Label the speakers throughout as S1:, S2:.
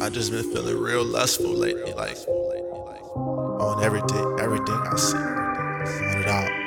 S1: I just been feeling real lustful lately, like on everything I see. Want it all.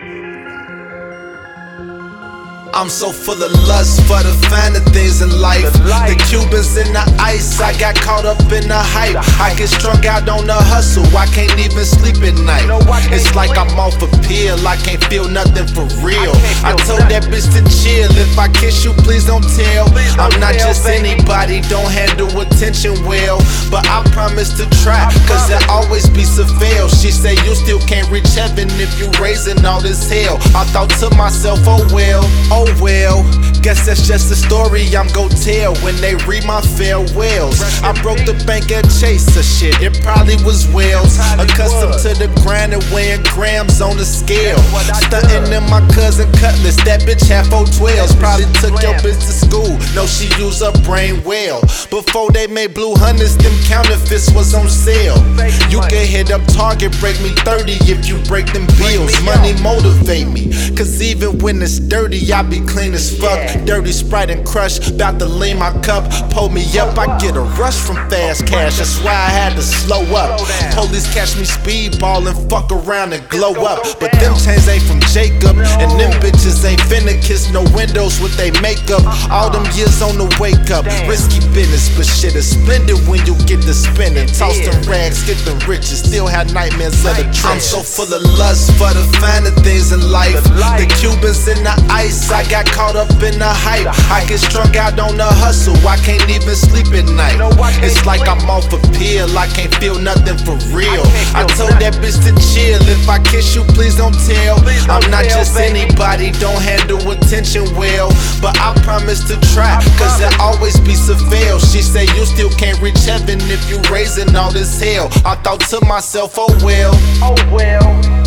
S1: I'm so full of lust for the finer things in life. The Cubans in the ice, I got caught up in the hype. I get strung out on the hustle, I can't even sleep at night. It's like I'm off a pill, I can't feel nothing for real. I told that bitch to chill, if I kiss you, please don't tell. I'm not just anybody, don't handle attention well. But I promise to try, cause there always be some fail. She say you still can't reach heaven if you raising all this hell. I thought to myself, oh well, guess that's just a story I'm gon' tell when they read my farewells. I broke the bank at Chaser, shit, it probably was whales. Accustomed to the grind and weighing grams on the scale. Stunting in my cousin Cutlass, that bitch had 412s. Probably took your bitch to school, no she used her brain well. Before they made blue hundreds, them counterfeits was on sale. You can hit up Target, break me 30 if you break them bills. Money motivate me, cause even when it's dirty, I be clean as fuck. Dirty Sprite and Crush, bout to lean my cup. Pull me up, I get a rush from fast cash. That's why I had to slow up. Police catch me speedballin', fuck around and glow up. But them chains ain't from Jacob, and them bitches ain't finna kiss no windows with they makeup. All them years on the wake up, risky business, but shit is splendid when you get to spending. Toss them rags, get them riches, still have nightmares of the trenches. I'm so full of lust for the finer things in life. The Cubans in the ice, I got caught up in the hype. I get strung out on the hustle, I can't even sleep at night. It's like I'm off a pill, I can't feel nothing for real. I told that bitch to chill, if I kiss you, please don't tell. I'm not just anybody, don't handle attention well. But I promise to try, cause there always be some fail. She say you still can't reach heaven if you raising all this hell. I thought to myself, oh well.